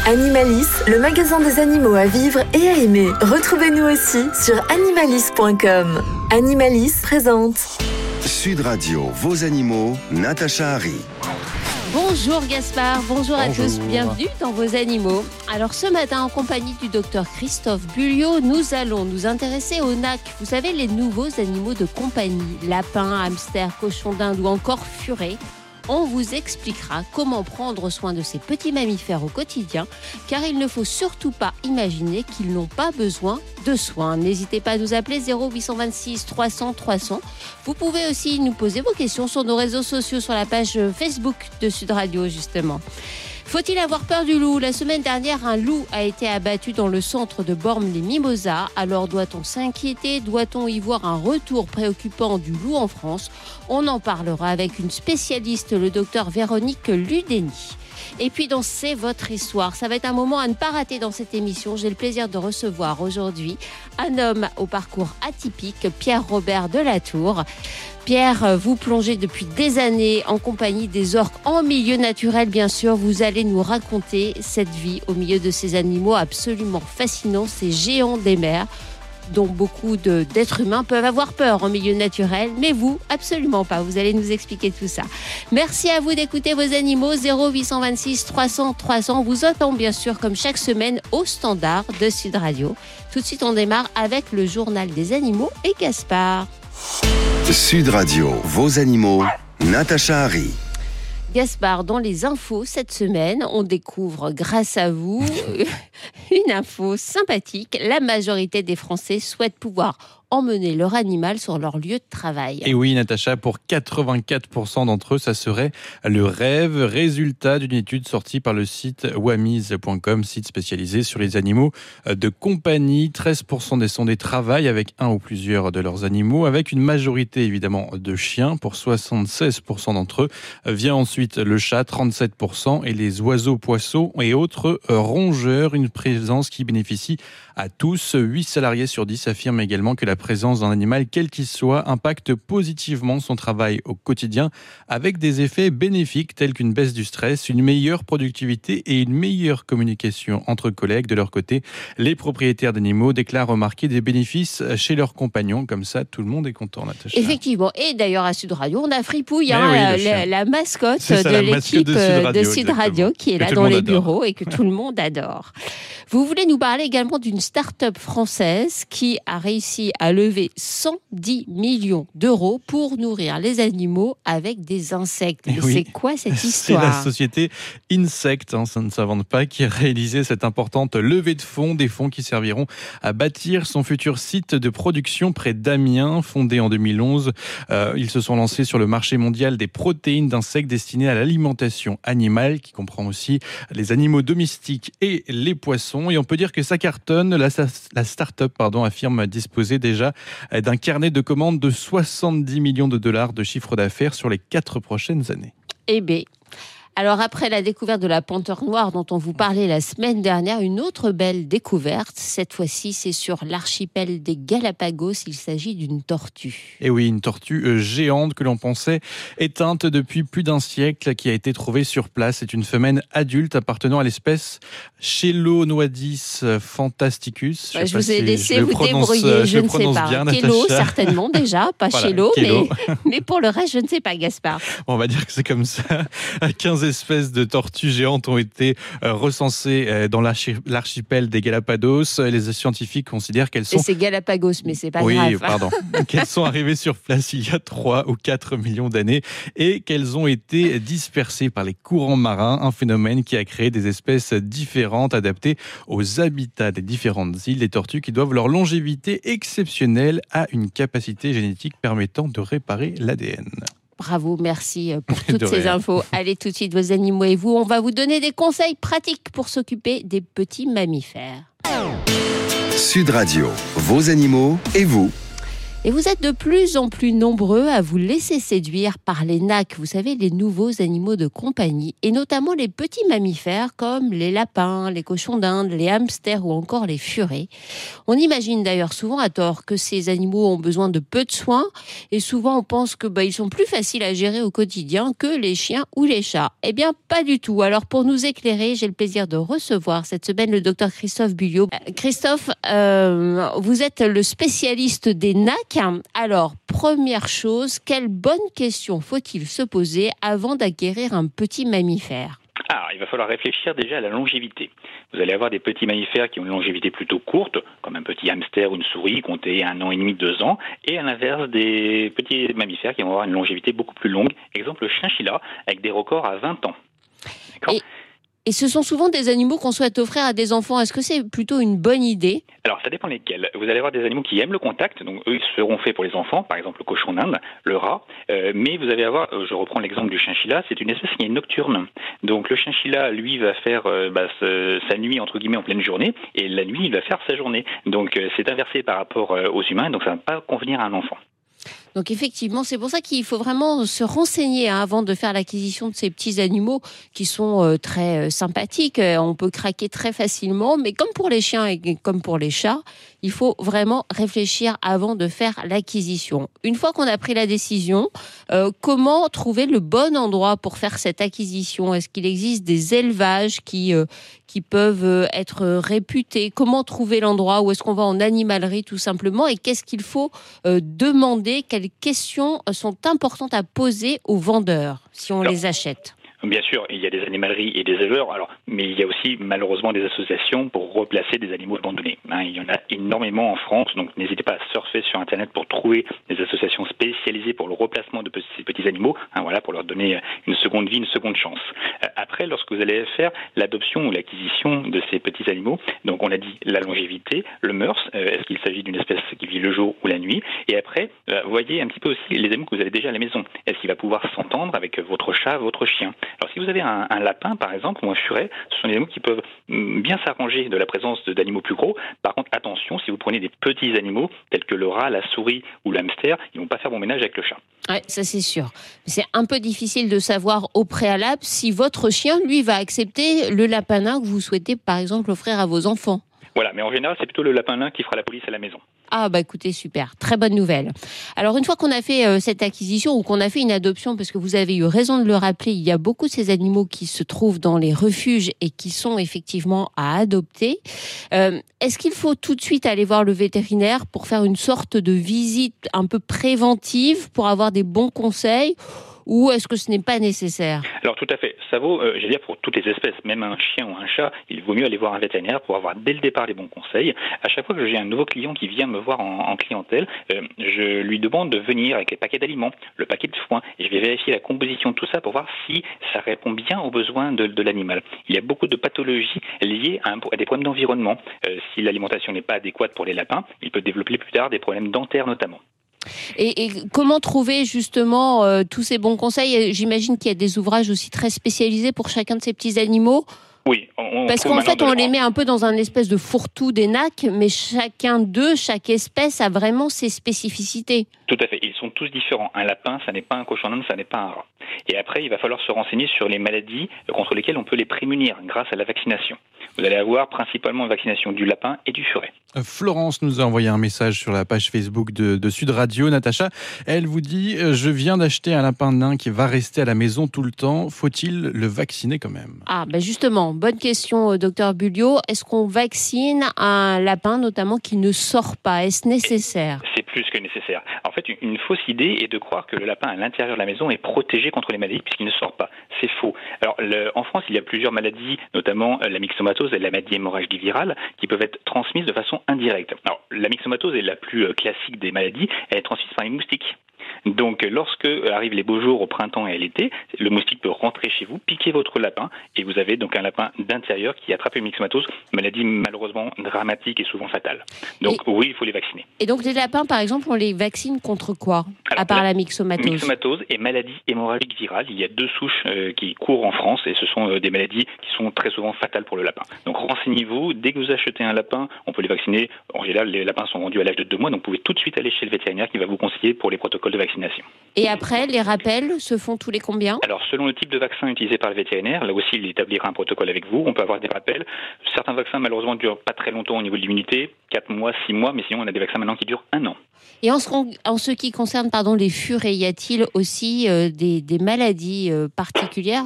Animalis, le magasin des animaux à vivre et à aimer. Retrouvez-nous aussi sur animalis.com. Animalis présente Sud Radio, vos animaux, Natacha Harry. Bonjour Gaspard, bonjour à tous, bienvenue dans Vos Animaux. Alors ce matin, en compagnie du docteur Christophe Bulliot, nous allons nous intéresser aux NAC. Vous savez, les nouveaux animaux de compagnie, lapins, hamsters, cochons d'Inde ou encore furets. On vous expliquera comment prendre soin de ces petits mammifères au quotidien, car il ne faut surtout pas imaginer qu'ils n'ont pas besoin de soins. N'hésitez pas à nous appeler 0826 300 300. Vous pouvez aussi nous poser vos questions sur nos réseaux sociaux, sur la page Facebook de Sud Radio justement. Faut-il avoir peur du loup ? La semaine dernière, un loup a été abattu dans le centre de Bormes-les-Mimosas. Alors doit-on s'inquiéter ? Doit-on y voir un retour préoccupant du loup en France ? On en parlera avec une spécialiste, le docteur Véronique Ludeni. Et puis dans C'est votre histoire, ça va être un moment à ne pas rater dans cette émission. J'ai le plaisir de recevoir aujourd'hui un homme au parcours atypique, Pierre-Robert Delatour. Pierre, vous plongez depuis des années en compagnie des orques en milieu naturel, bien sûr. Vous allez nous raconter cette vie au milieu de ces animaux absolument fascinants, ces géants des mers, dont beaucoup d'êtres humains peuvent avoir peur en milieu naturel, mais vous, absolument pas. Vous allez nous expliquer tout ça. Merci à vous d'écouter Vos Animaux, 0826 300 300. Vous attend bien sûr, comme chaque semaine, au standard de Sud Radio. Tout de suite, on démarre avec le journal des animaux et Gaspard. Sud Radio, vos animaux, Natacha Harry. Gaspard, dans les infos cette semaine, on découvre grâce à vous une info sympathique. La majorité des Français souhaitent pouvoir emmener leur animal sur leur lieu de travail. Et oui, Natacha, pour 84% d'entre eux, ça serait le rêve. Résultat d'une étude sortie par le site wamiz.com, site spécialisé sur les animaux de compagnie. 13% des sondés travaillent avec un ou plusieurs de leurs animaux, avec une majorité évidemment de chiens. Pour 76% d'entre eux, vient ensuite le chat, 37%, et les oiseaux, poissons et autres rongeurs. Une présence qui bénéficie à tous. 8 salariés sur 10 affirment également que la présence d'un animal, quel qu'il soit, impacte positivement son travail au quotidien, avec des effets bénéfiques tels qu'une baisse du stress, une meilleure productivité et une meilleure communication entre collègues. De leur côté, les propriétaires d'animaux déclarent remarquer des bénéfices chez leurs compagnons. Comme ça, tout le monde est content, Natacha. Effectivement. Et d'ailleurs, à Sud Radio, on a Fripouille, la mascotte de l'équipe de Sud Radio, qui est là dans les bureaux et que tout le monde adore. Vous voulez nous parler également d'une start-up française qui a réussi à lever 110 millions d'euros pour nourrir les animaux avec des insectes. Mais c'est quoi cette histoire ? C'est la société Insect, ça ne s'invente pas, qui a réalisé cette importante levée de fonds, des fonds qui serviront à bâtir son futur site de production près d'Amiens. Fondé en 2011, ils se sont lancés sur le marché mondial des protéines d'insectes destinées à l'alimentation animale, qui comprend aussi les animaux domestiques et les poissons. Et on peut dire que ça cartonne. La start-up affirme disposer déjà d'un carnet de commandes de 70 millions de dollars de chiffre d'affaires sur les 4 prochaines années. Eh bien, alors après la découverte de la panthère noire dont on vous parlait la semaine dernière, une autre belle découverte, cette fois-ci c'est sur l'archipel des Galapagos, il s'agit d'une tortue. Et oui, une tortue géante que l'on pensait éteinte depuis plus d'un siècle, qui a été trouvée sur place. C'est une femelle adulte appartenant à l'espèce Chelonoidis fantasticus. Je vous ai laissé vous débrouiller, je ne sais pas. Kélo certainement déjà, pas voilà, Chélo, mais pour le reste je ne sais pas, Gaspard. On va dire que c'est comme ça. 15 espèces de tortues géantes ont été recensées dans l'archipel des Galapagos. Les scientifiques considèrent qu'elles sont... Et c'est Galapagos, mais c'est pas grave. Oui, pardon. Qu'elles sont arrivées sur place il y a 3 ou 4 millions d'années et qu'elles ont été dispersées par les courants marins, un phénomène qui a créé des espèces différentes adaptées aux habitats des différentes îles. Les tortues qui doivent leur longévité exceptionnelle à une capacité génétique permettant de réparer l'ADN. Bravo, merci pour toutes ces infos. Allez tout de suite, Vos Animaux et vous, on va vous donner des conseils pratiques pour s'occuper des petits mammifères. Sud Radio, vos animaux et vous. Et vous êtes de plus en plus nombreux à vous laisser séduire par les NAC, vous savez, les nouveaux animaux de compagnie, et notamment les petits mammifères comme les lapins, les cochons d'Inde, les hamsters ou encore les furets. On imagine d'ailleurs souvent à tort que ces animaux ont besoin de peu de soins, et souvent on pense que ils sont plus faciles à gérer au quotidien que les chiens ou les chats. Eh bien, pas du tout. Alors pour nous éclairer, j'ai le plaisir de recevoir cette semaine le docteur Christophe Bulliot. Christophe, vous êtes le spécialiste des NAC. Alors, première chose, quelle bonne question faut-il se poser avant d'acquérir un petit mammifère ? Alors, il va falloir réfléchir déjà à la longévité. Vous allez avoir des petits mammifères qui ont une longévité plutôt courte, comme un petit hamster ou une souris, compter 1 an et demi, 2 ans, et à l'inverse des petits mammifères qui vont avoir une longévité beaucoup plus longue. Exemple, le chinchilla, avec des records à 20 ans. D'accord ? Et ce sont souvent des animaux qu'on souhaite offrir à des enfants. Est-ce que c'est plutôt une bonne idée ? Alors, ça dépend lesquels. Vous allez avoir des animaux qui aiment le contact, donc eux, ils seront faits pour les enfants, par exemple le cochon d'Inde, le rat. Mais vous allez avoir, je reprends l'exemple du chinchilla, c'est une espèce qui est nocturne. Donc, le chinchilla, lui, va faire sa nuit, entre guillemets, en pleine journée, et la nuit, il va faire sa journée. Donc, c'est inversé par rapport aux humains, donc ça ne va pas convenir à un enfant. Donc effectivement, c'est pour ça qu'il faut vraiment se renseigner avant de faire l'acquisition de ces petits animaux qui sont très sympathiques. On peut craquer très facilement, mais comme pour les chiens et comme pour les chats, il faut vraiment réfléchir avant de faire l'acquisition. Une fois qu'on a pris la décision, comment trouver le bon endroit pour faire cette acquisition ? Est-ce qu'il existe des élevages qui peuvent être réputés ? Comment trouver l'endroit ? Ou est-ce qu'on va en animalerie tout simplement ? Et qu'est-ce qu'il faut demander ? Quelles questions sont importantes à poser aux vendeurs si on les achète ? Bien sûr, il y a des animaleries et des éleveurs, mais il y a aussi malheureusement des associations pour replacer des animaux abandonnés. Il y en a énormément en France, donc n'hésitez pas à surfer sur Internet pour trouver des associations spécialisées pour le replacement de ces petits animaux, pour leur donner une seconde vie, une seconde chance. Après, lorsque vous allez faire l'adoption ou l'acquisition de ces petits animaux, donc on a dit la longévité, le mœurs, est-ce qu'il s'agit d'une espèce qui vit le jour ou la nuit, et après, voyez un petit peu aussi les animaux que vous avez déjà à la maison. Est-ce qu'il va pouvoir s'entendre avec votre chat, votre chien ? Alors si vous avez un lapin par exemple ou un furet, ce sont des animaux qui peuvent bien s'arranger de la présence d'animaux plus gros. Par contre, attention, si vous prenez des petits animaux tels que le rat, la souris ou l'hamster, ils ne vont pas faire bon ménage avec le chat. Ouais, ça c'est sûr. C'est un peu difficile de savoir au préalable si votre chien, lui, va accepter le lapin nain que vous souhaitez par exemple offrir à vos enfants. Voilà, mais en général, c'est plutôt le lapin nain qui fera la police à la maison. Ah écoutez, super, très bonne nouvelle. Alors une fois qu'on a fait cette acquisition ou qu'on a fait une adoption, parce que vous avez eu raison de le rappeler, il y a beaucoup de ces animaux qui se trouvent dans les refuges et qui sont effectivement à adopter. Est-ce qu'il faut tout de suite aller voir le vétérinaire pour faire une sorte de visite un peu préventive pour avoir des bons conseils ? Ou est-ce que ce n'est pas nécessaire ? Alors tout à fait, ça vaut, pour toutes les espèces, même un chien ou un chat, il vaut mieux aller voir un vétérinaire pour avoir dès le départ les bons conseils. À chaque fois que j'ai un nouveau client qui vient me voir en clientèle, je lui demande de venir avec les paquets d'aliments, le paquet de foin, et je vais vérifier la composition de tout ça pour voir si ça répond bien aux besoins de l'animal. Il y a beaucoup de pathologies liées à des problèmes d'environnement. Si l'alimentation n'est pas adéquate pour les lapins, il peut développer plus tard des problèmes dentaires notamment. Et comment trouver justement tous ces bons conseils ? J'imagine qu'il y a des ouvrages aussi très spécialisés pour chacun de ces petits animaux. Oui, parce qu'en fait, on les met un peu dans un espèce de fourre-tout des NAC, mais chacun d'eux, chaque espèce a vraiment ses spécificités. Tout à fait, ils sont tous différents. Un lapin, ça n'est pas un cochon d'Inde, ça n'est pas un rat. Et après, il va falloir se renseigner sur les maladies contre lesquelles on peut les prémunir grâce à la vaccination. Vous allez avoir principalement une vaccination du lapin et du furet. Florence nous a envoyé un message sur la page Facebook de Sud Radio. Natacha, elle vous dit « Je viens d'acheter un lapin nain qui va rester à la maison tout le temps. Faut-il le vacciner quand même ?» Ah, justement, bonne question, docteur Bulliot. Est-ce qu'on vaccine un lapin, notamment, qui ne sort pas ? Est-ce nécessaire ? C'est plus que nécessaire. En fait, une fausse idée est de croire que le lapin à l'intérieur de la maison est protégé contre les maladies puisqu'il ne sort pas. C'est faux. Alors, en France, il y a plusieurs maladies, notamment la myxomatose et la maladie hémorragique virale, qui peuvent être transmises de façon indirecte. Alors, la myxomatose est la plus classique des maladies. Elle est transmise par les moustiques. Donc, lorsque arrivent les beaux jours au printemps et à l'été, le moustique peut rentrer chez vous, piquer votre lapin, et vous avez donc un lapin d'intérieur qui attrape une myxomatose, maladie malheureusement dramatique et souvent fatale. Donc oui, il faut les vacciner. Et donc les lapins, par exemple, on les vaccine contre quoi, à part la myxomatose? Myxomatose et maladie hémorragique virale. Il y a 2 souches qui courent en France et ce sont des maladies qui sont très souvent fatales pour le lapin. Donc renseignez-vous, dès que vous achetez un lapin, on peut les vacciner. En général, les lapins sont vendus à l'âge de 2 mois, donc vous pouvez tout de suite aller chez le vétérinaire qui va vous conseiller pour les protocoles de vaccination. Et après, les rappels se font tous les combien? Alors selon le type de vaccin utilisé par le vétérinaire, là aussi il établira un protocole avec vous. On peut avoir des rappels. Certains vaccins malheureusement ne durent pas très longtemps au niveau de l'immunité, 4 mois, 6 mois, mais sinon on a des vaccins maintenant qui durent 1 an. Et en ce qui concerne les furets, y a-t-il aussi des maladies particulières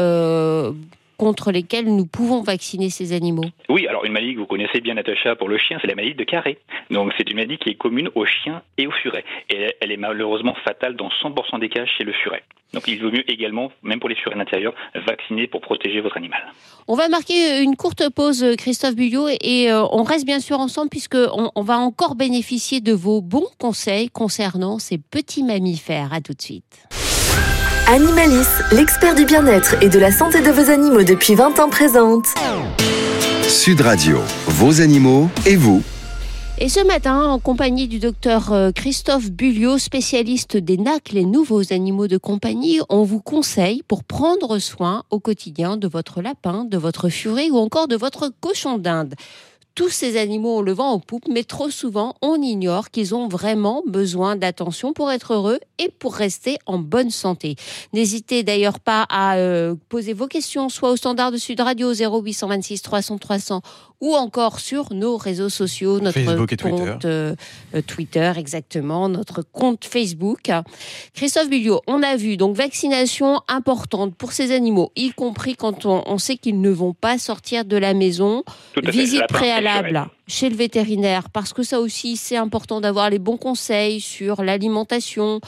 contre lesquelles nous pouvons vacciner ces animaux? Oui, alors une maladie que vous connaissez bien, Natacha, pour le chien, c'est la maladie de Carré. Donc c'est une maladie qui est commune aux chiens et aux furets. Et elle est malheureusement fatale dans 100% des cas chez le furet. Donc il vaut mieux également, même pour les furets d'intérieur, vacciner pour protéger votre animal. On va marquer une courte pause, Christophe Bulliot, et on reste bien sûr ensemble puisqu'on va encore bénéficier de vos bons conseils concernant ces petits mammifères. À tout de suite. Animalis, l'expert du bien-être et de la santé de vos animaux depuis 20 ans présente Sud Radio, vos animaux et vous. Et ce matin, en compagnie du docteur Christophe Bulliot, spécialiste des NAC, les nouveaux animaux de compagnie, on vous conseille pour prendre soin au quotidien de votre lapin, de votre furet ou encore de votre cochon d'Inde. Tous ces animaux ont le vent en poupe, mais trop souvent, on ignore qu'ils ont vraiment besoin d'attention pour être heureux et pour rester en bonne santé. N'hésitez d'ailleurs pas à poser vos questions, soit au standard de Sud Radio 0826 300 300 ou encore sur nos réseaux sociaux, notre Facebook et compte Twitter, exactement, notre compte Facebook. Christophe Bulliot, on a vu donc vaccination importante pour ces animaux, y compris quand on sait qu'ils ne vont pas sortir de la maison. Visite préalable chez le vétérinaire, parce que ça aussi c'est important d'avoir les bons conseils sur l'alimentation,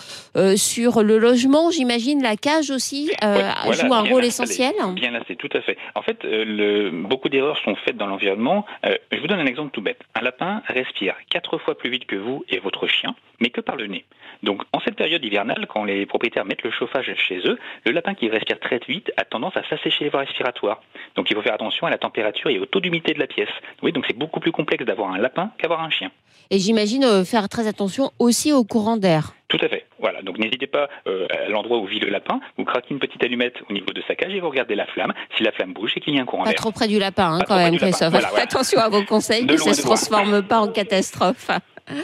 sur le logement, j'imagine la cage aussi joue un rôle essentiel. Bien là, c'est tout à fait. En fait, beaucoup d'erreurs sont faites dans l'environnement. Je vous donne un exemple tout bête. Un lapin respire 4 fois plus vite que vous et votre chien, mais que par le nez. Donc, en cette période hivernale, quand les propriétaires mettent le chauffage chez eux, le lapin qui respire très vite a tendance à s'assécher les voies respiratoires. Donc, il faut faire attention à la température et au taux d'humidité de la pièce. Oui, donc c'est beaucoup plus complexe d'avoir un lapin qu'avoir un chien. Et j'imagine faire très attention aussi au courant d'air. Tout à fait. Voilà. Donc, n'hésitez pas à l'endroit où vit le lapin, vous craquez une petite allumette au niveau de sa cage et vous regardez la flamme. Si la flamme bouge, c'est qu'il y a un courant d'air. Pas trop près du lapin, quand même, Christophe. Voilà. Attention à vos conseils, que ça ne se transforme pas en catastrophe.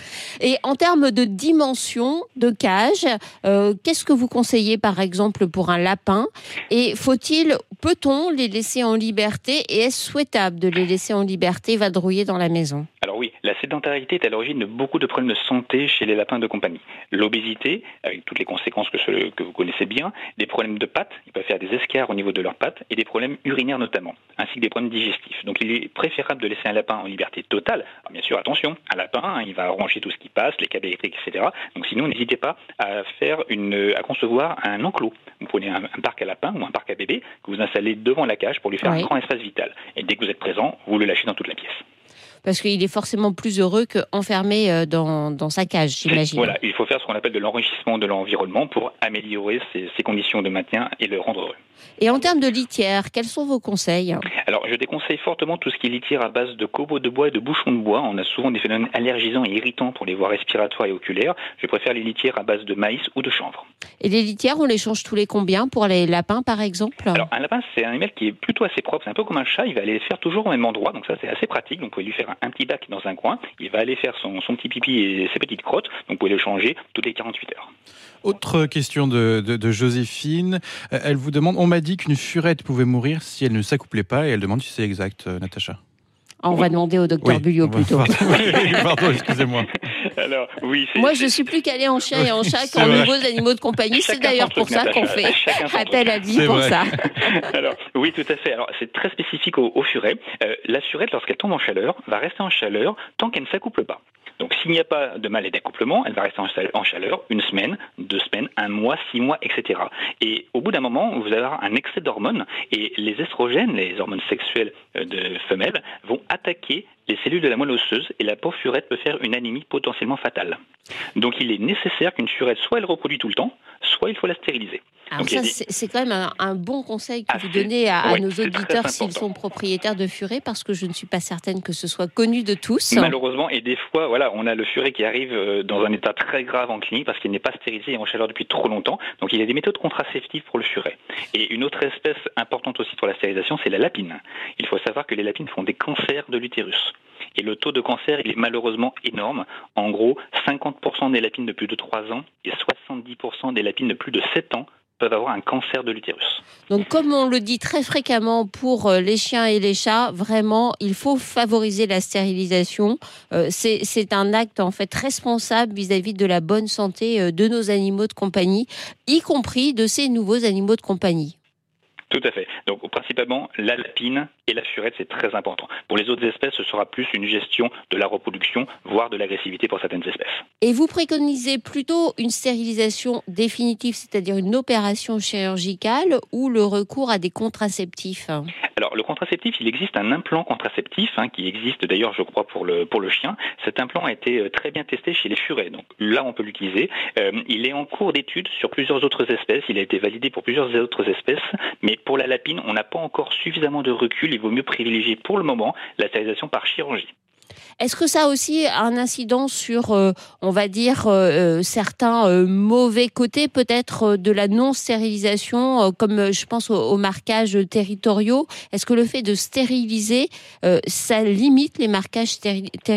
Et en termes de dimension de cage, qu'est-ce que vous conseillez par exemple pour un lapin? Et peut-on les laisser en liberté? Et est-ce souhaitable de les laisser en liberté vadrouiller dans la maison? Alors oui, la sédentarité est à l'origine de beaucoup de problèmes de santé chez les lapins de compagnie. L'obésité, avec toutes les conséquences que vous connaissez bien, des problèmes de pattes, ils peuvent faire des escarres au niveau de leurs pattes, et des problèmes urinaires notamment, ainsi que des problèmes digestifs. Donc il est préférable de laisser un lapin en liberté totale. Alors, bien sûr, attention, un lapin, il va ranger tout ce qui passe, les câbles électriques, etc. Donc sinon, n'hésitez pas à concevoir un enclos. Vous prenez un parc à lapins ou un parc à bébés que vous installez devant la cage pour lui faire un grand espace vital. Et dès que vous êtes présent, vous le lâchez dans toute la pièce. Parce qu'il est forcément plus heureux qu'enfermé dans sa cage, j'imagine. Voilà, il faut faire ce qu'on appelle de l'enrichissement de l'environnement pour améliorer ses conditions de maintien et le rendre heureux. Et en termes de litière, quels sont vos conseils? Alors, je déconseille fortement tout ce qui est litière à base de copeaux de bois et de bouchons de bois. On a souvent des phénomènes allergisants et irritants pour les voies respiratoires et oculaires. Je préfère les litières à base de maïs ou de chanvre. Et les litières, on les change tous les combien pour les lapins, par exemple? Alors, un lapin, c'est un animal qui est plutôt assez propre. C'est un peu comme un chat, il va aller les faire toujours au même endroit. Donc ça, c'est assez pratique. Donc, vous pouvez lui faire un petit bac dans un coin. Il va aller faire son petit pipi et ses petites crottes. Donc, vous pouvez le changer toutes les 48 heures. Autre question de Joséphine. Elle vous demande, on m'a dit qu'une furette pouvait mourir si elle ne s'accouplait pas, et elle demande si c'est exact, Natacha. On va demander au docteur Bulliot plutôt. Pardon, excusez-moi. Alors, oui, moi, je suis plus calée en chien et en chat qu'en nouveaux animaux de compagnie. C'est d'ailleurs pour ça qu'on fait appel à lui pour ça. Alors, oui, tout à fait. Alors, c'est très spécifique au furet. La furette, lorsqu'elle tombe en chaleur, va rester en chaleur tant qu'elle ne s'accouple pas. Donc s'il n'y a pas de mal d'accouplement, elle va rester en chaleur 1 semaine, 2 semaines, 1 mois, 6 mois, etc. Et au bout d'un moment, vous allez avoir un excès d'hormones et les estrogènes, les hormones sexuelles de femelles, vont attaquer les cellules de la moelle osseuse et la pauvre furette peut faire une anémie potentiellement fatale. Donc il est nécessaire qu'une furette, soit elle reproduit tout le temps, soit il faut la stériliser. Alors Donc, ça, c'est quand même un bon conseil que vous donnez à nos auditeurs s'ils sont propriétaires de furets, parce que je ne suis pas certaine que ce soit connu de tous. Malheureusement, et des fois, voilà, on a le furet qui arrive dans un état très grave en clinique parce qu'il n'est pas stérilisé et en chaleur depuis trop longtemps. Donc il y a des méthodes contraceptives pour le furet. Et une autre espèce importante aussi pour la stérilisation, c'est la lapine. Il faut savoir que les lapines font des cancers de l'utérus. Et le taux de cancer, il est malheureusement énorme. En gros, 50% des lapines de plus de 3 ans et 70% des lapines de plus de 7 ans peuvent avoir un cancer de l'utérus. Donc, comme on le dit très fréquemment pour les chiens et les chats, vraiment, il faut favoriser la stérilisation. C'est un acte en fait responsable vis-à-vis de la bonne santé de nos animaux de compagnie, y compris de ces nouveaux animaux de compagnie. Tout à fait. Donc, principalement, la lapine et la furette, c'est très important. Pour les autres espèces, ce sera plus une gestion de la reproduction, voire de l'agressivité pour certaines espèces. Et vous préconisez plutôt une stérilisation définitive, c'est-à-dire une opération chirurgicale, ou le recours à des contraceptifs ? Alors, le contraceptif, il existe un implant contraceptif qui existe d'ailleurs, je crois, pour le chien. Cet implant a été très bien testé chez les furets. Donc là, on peut l'utiliser. Il est en cours d'étude sur plusieurs autres espèces. Il a été validé pour plusieurs autres espèces. Mais pour la lapine, on n'a pas encore suffisamment de recul. Il vaut mieux privilégier pour le moment la stérilisation par chirurgie. Est-ce que ça a aussi un incident sur, on va dire, certains mauvais côtés peut-être de la non-stérilisation, comme je pense aux marquages territoriaux ? Est-ce que le fait de stériliser, ça limite les marquages territoriaux ?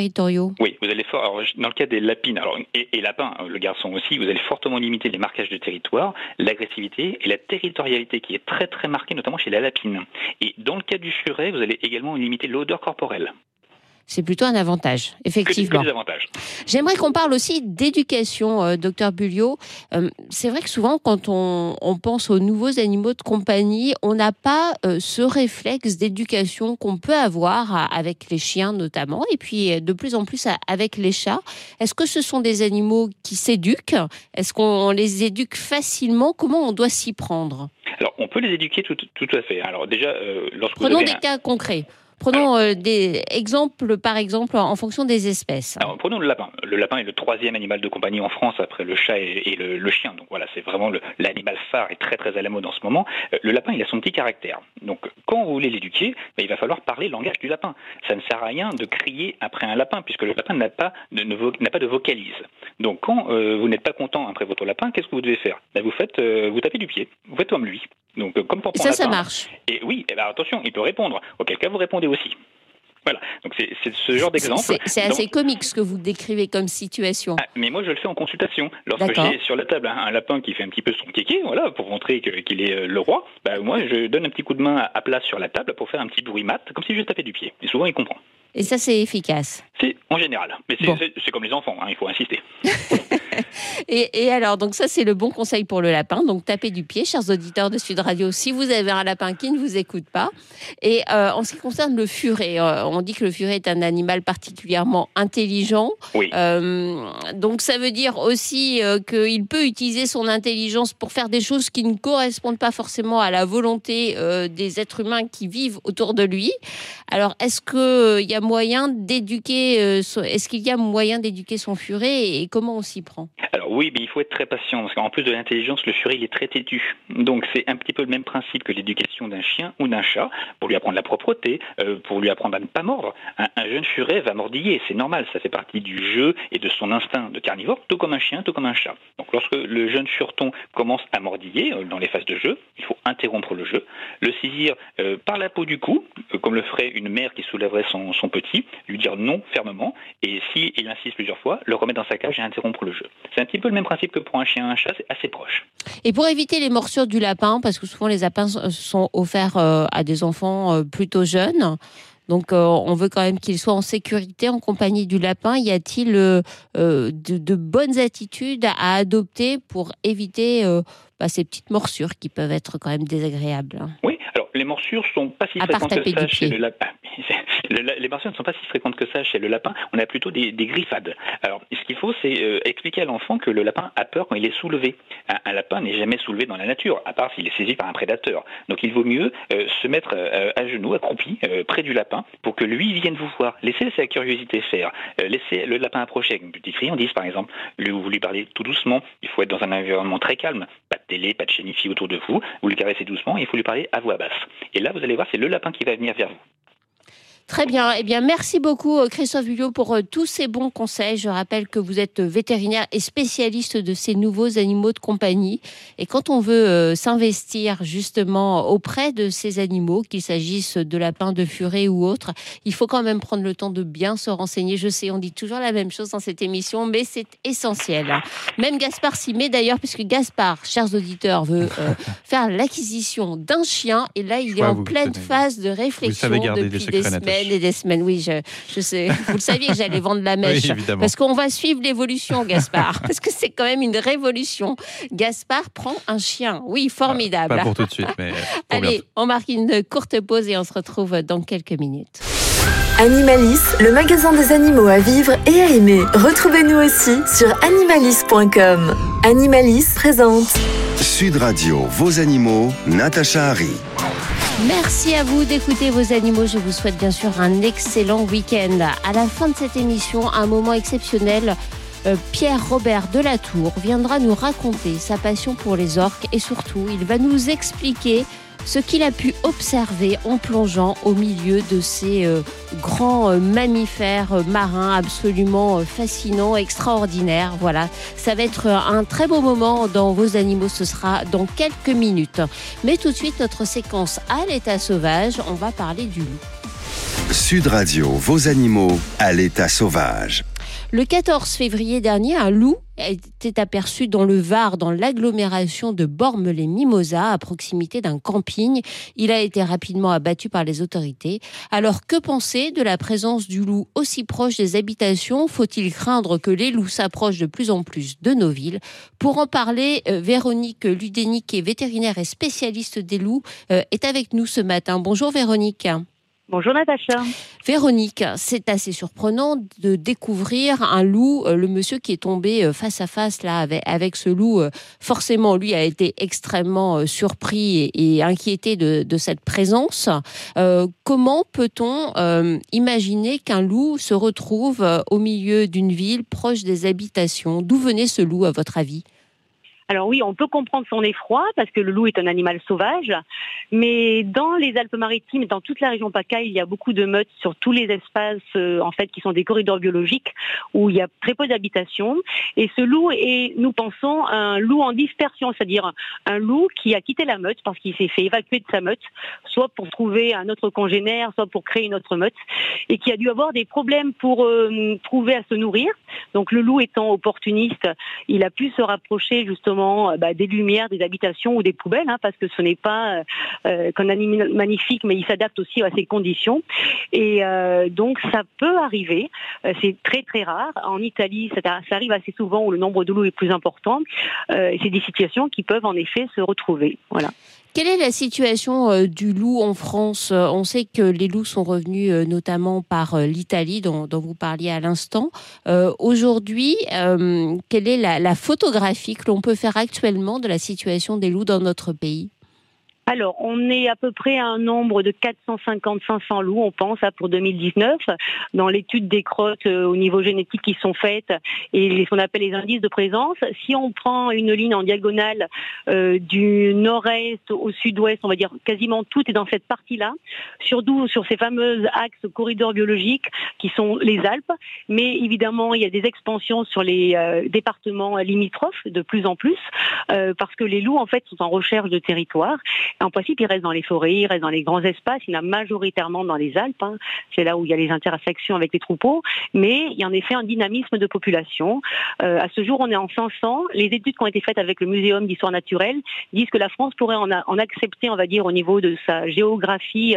Oui, vous allez alors, dans le cas des lapines et lapins, le garçon aussi, vous allez fortement limiter les marquages de territoire, l'agressivité et la territorialité qui est très très marquée, notamment chez la lapine. Et dans le cas du furet, vous allez également limiter l'odeur corporelle. C'est plutôt un avantage, effectivement. Que des avantages. J'aimerais qu'on parle aussi d'éducation, docteur Bulliot. C'est vrai que souvent, quand on pense aux nouveaux animaux de compagnie, on n'a pas ce réflexe d'éducation qu'on peut avoir avec les chiens notamment, et puis de plus en plus avec les chats. Est-ce que ce sont des animaux qui s'éduquent ? Est-ce qu'on les éduque facilement ? Comment on doit s'y prendre ? Alors, on peut les éduquer tout à fait. Alors déjà, Prenons des cas concrets. Prenons des exemples, par exemple, en fonction des espèces. Alors, prenons le lapin. Le lapin est le 3e animal de compagnie en France après le chat et le chien. Donc voilà, c'est vraiment l'animal phare et très très à la mode en ce moment. Le lapin, il a son petit caractère. Donc quand vous voulez l'éduquer, il va falloir parler le langage du lapin. Ça ne sert à rien de crier après un lapin puisque le lapin n'a pas de vocalise. Donc quand vous n'êtes pas content après votre lapin, qu'est-ce que vous devez faire ? Vous tapez du pied. Vous faites comme lui. Donc comme pour ça marche. Et oui, attention, il peut répondre. Auquel cas vous répondez aussi. Voilà, donc c'est ce genre d'exemple. C'est assez comique ce que vous décrivez comme situation. Mais moi je le fais en consultation. Lorsque j'ai sur la table un lapin qui fait un petit peu son kéké, voilà, pour montrer qu'il est le roi, moi je donne un petit coup de main à plat sur la table pour faire un petit bruit mat, comme si je tapais du pied. Et souvent il comprend. Et ça c'est efficace. C'est en général, mais c'est comme les enfants, il faut insister. Et alors, donc ça c'est le bon conseil pour le lapin, donc tapez du pied, chers auditeurs de Sud Radio, si vous avez un lapin qui ne vous écoute pas. Et en ce qui concerne le furet, on dit que le furet est un animal particulièrement intelligent. Oui. Donc ça veut dire aussi qu'il peut utiliser son intelligence pour faire des choses qui ne correspondent pas forcément à la volonté des êtres humains qui vivent autour de lui. Alors est-ce qu'il y a moyen d'éduquer son furet et comment on s'y prend ? Alors oui, mais il faut être très patient parce qu'en plus de l'intelligence, le furet il est très têtu. Donc c'est un petit peu le même principe que l'éducation d'un chien ou d'un chat pour lui apprendre la propreté, pour lui apprendre à ne pas mordre. Un jeune furet va mordiller, c'est normal, ça fait partie du jeu et de son instinct de carnivore, tout comme un chien, tout comme un chat. Donc lorsque le jeune fureton commence à mordiller dans les phases de jeu, il faut interrompre le jeu, le saisir par la peau du cou, comme le ferait une mère qui soulèverait son petit, lui dire non fermement, et s'il insiste plusieurs fois, le remettre dans sa cage et interrompre le jeu. C'est un petit peu le même principe que pour un chien et un chat, c'est assez proche. Et pour éviter les morsures du lapin, parce que souvent les lapins sont offerts à des enfants plutôt jeunes, donc on veut quand même qu'ils soient en sécurité en compagnie du lapin. Y a-t-il de bonnes attitudes à adopter pour éviter ces petites morsures qui peuvent être quand même désagréables ? Oui, alors les morsures sont pas si fréquentes que ça chez le lapin. Les morsures ne sont pas si fréquentes que ça chez le lapin. On a plutôt des griffades. Alors, ce qu'il faut, c'est expliquer à l'enfant que le lapin a peur quand il est soulevé. Un lapin n'est jamais soulevé dans la nature, à part s'il est saisi par un prédateur. Donc, il vaut mieux se mettre à genoux, accroupi, près du lapin, pour que lui vienne vous voir. Laissez sa curiosité faire. Laissez le lapin approcher avec une petite friandise, par exemple. Vous lui parlez tout doucement. Il faut être dans un environnement très calme. Pas de télé, pas de chaîne IFI autour de vous. Vous le caressez doucement et il faut lui parler à voix basse. Et là, vous allez voir, c'est le lapin qui va venir vers vous. Très bien. Eh bien, merci beaucoup, Christophe Bulliot, pour tous ces bons conseils. Je rappelle que vous êtes vétérinaire et spécialiste de ces nouveaux animaux de compagnie. Et quand on veut s'investir justement auprès de ces animaux, qu'il s'agisse de lapins, de furets ou autres, il faut quand même prendre le temps de bien se renseigner. Je sais, on dit toujours la même chose dans cette émission, mais c'est essentiel. Même Gaspard s'y met d'ailleurs, puisque Gaspard, chers auditeurs, veut faire l'acquisition d'un chien. Et là, il est en pleine phase de réflexion depuis des semaines. Et des semaines, oui, je sais. Vous le saviez que j'allais vendre la mèche. Oui, évidemment. Parce qu'on va suivre l'évolution, Gaspard. Parce que c'est quand même une révolution. Gaspard prend un chien. Oui, formidable. Pas pour tout de suite, mais allez, bientôt. On marque une courte pause et on se retrouve dans quelques minutes. Animalis, le magasin des animaux à vivre et à aimer. Retrouvez-nous aussi sur animalis.com. Animalis présente Sud Radio, vos animaux, Natacha Harry. Merci à vous d'écouter vos animaux. Je vous souhaite bien sûr un excellent week-end. À la fin de cette émission, un moment exceptionnel. Pierre-Robert Delatour viendra nous raconter sa passion pour les orques et surtout, il va nous expliquer ce qu'il a pu observer en plongeant au milieu de ces grands mammifères marins absolument fascinants, extraordinaires. Voilà, ça va être un très beau moment dans vos animaux, ce sera dans quelques minutes. Mais tout de suite, notre séquence à l'état sauvage, on va parler du loup. Sud Radio, vos animaux à l'état sauvage. Le 14 février dernier, un loup était aperçu dans le Var, dans l'agglomération de Bormes-les-Mimosas, à proximité d'un camping. Il a été rapidement abattu par les autorités. Alors, que penser de la présence du loup aussi proche des habitations ? Faut-il craindre que les loups s'approchent de plus en plus de nos villes ? Pour en parler, Véronique Ludénic, qui est vétérinaire et spécialiste des loups, est avec nous ce matin. Bonjour Véronique. Bonjour Natacha. Véronique, c'est assez surprenant de découvrir un loup, le monsieur qui est tombé face à face là avec ce loup. Forcément, lui a été extrêmement surpris et inquiété de cette présence. Comment peut-on imaginer qu'un loup se retrouve au milieu d'une ville, proche des habitations ? D'où venait ce loup, à votre avis ? Alors oui, on peut comprendre son effroi parce que le loup est un animal sauvage, mais dans les Alpes-Maritimes, dans toute la région PACA, il y a beaucoup de meutes sur tous les espaces en fait qui sont des corridors biologiques où il y a très peu d'habitations. Et ce loup est, nous pensons, un loup en dispersion, c'est-à-dire un loup qui a quitté la meute parce qu'il s'est fait évacuer de sa meute, soit pour trouver un autre congénère, soit pour créer une autre meute, et qui a dû avoir des problèmes pour trouver à se nourrir. Donc le loup étant opportuniste, il a pu se rapprocher justement des lumières, des habitations ou des poubelles, parce que ce n'est pas qu'un animal magnifique, mais il s'adapte aussi à ces conditions. Et donc ça peut arriver, c'est très très rare. En Italie, ça arrive assez souvent où le nombre de loups est plus important. C'est des situations qui peuvent en effet se retrouver. Voilà. Quelle est la situation du loup en France ? On sait que les loups sont revenus notamment par l'Italie, dont vous parliez à l'instant. Aujourd'hui, quelle est la photographie que l'on peut faire actuellement de la situation des loups dans notre pays ? Alors, on est à peu près à un nombre de 450-500 loups, on pense, pour 2019. Dans l'étude des crottes au niveau génétique qui sont faites et ce qu'on appelle les indices de présence, si on prend une ligne en diagonale du nord-est au sud-ouest, on va dire quasiment tout est dans cette partie-là, sur ces fameux axes corridors biologiques qui sont les Alpes. Mais évidemment, il y a des expansions sur les départements limitrophes de plus en plus parce que les loups, en fait, sont en recherche de territoire. En principe, ils restent dans les forêts, ils restent dans les grands espaces, il y en a majoritairement dans les Alpes, c'est là où il y a les intersections avec les troupeaux, mais il y a en effet un dynamisme de population. À ce jour, on est en 500. Les études qui ont été faites avec le Muséum d'histoire naturelle disent que la France pourrait en accepter, on va dire, au niveau de sa géographie,